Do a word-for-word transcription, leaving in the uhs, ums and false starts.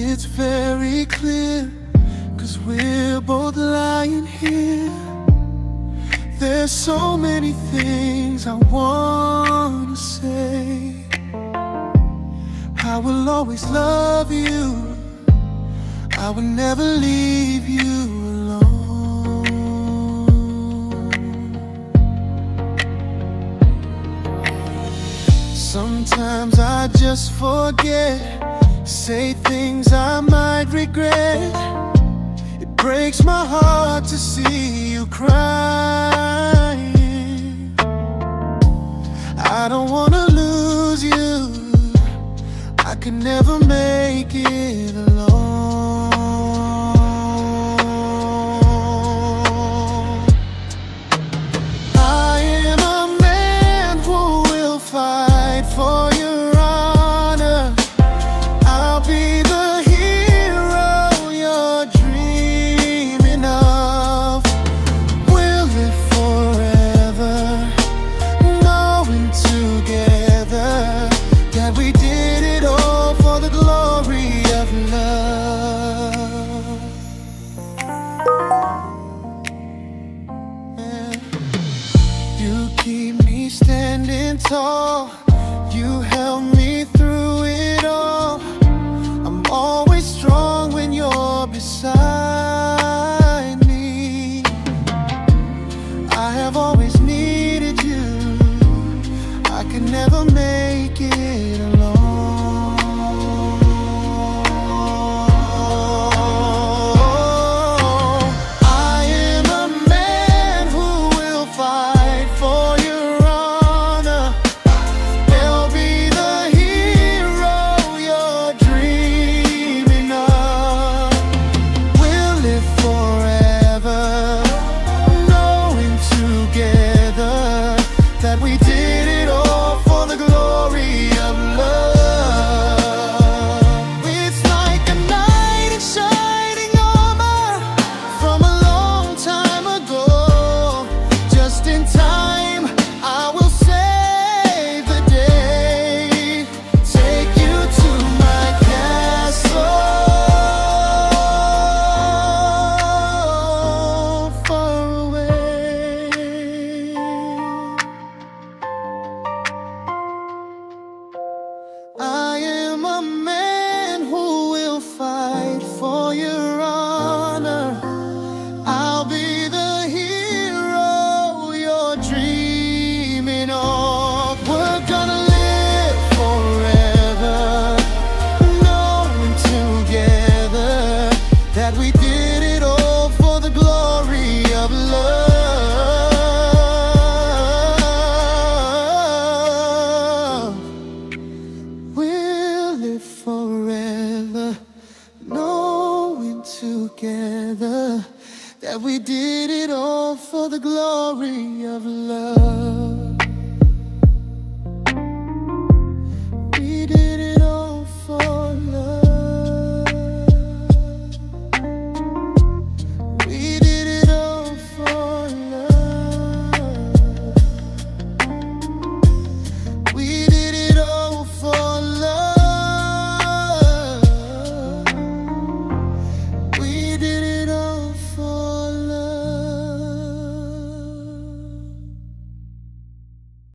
it's very clear, 'cause we're both lying here. There's so many things I wanna say. I will always love you, I will never leave you alone. Sometimes I just forget, say things I might regret. It breaks my heart to see you crying. I don't wanna lose you, I could never make it alone. I am a man who will fight for your honor. I'll be the hero you're dreaming of. We'll live forever, knowing together that we did it all for the glory of love. Yeah. You keep me standing tall, you help me through it all. I'm always strong when you're beside me. I have always needed you, I could never make it alone. I am a man who will fight for your honor. There'll be the hero you're dreaming of. We'll live forever, knowing together that we did it all for the glory of love. It's like a knight in shining armor from a long time ago. Just in time, I will save the day. Take you to my castle far away. I am a man who will fight for your honor. I'll be the hero you're dreaming of. We're gonna live forever, knowing together that we did it all for the glory of love. We'll live forever, knowing together that we did it all for the glory of love.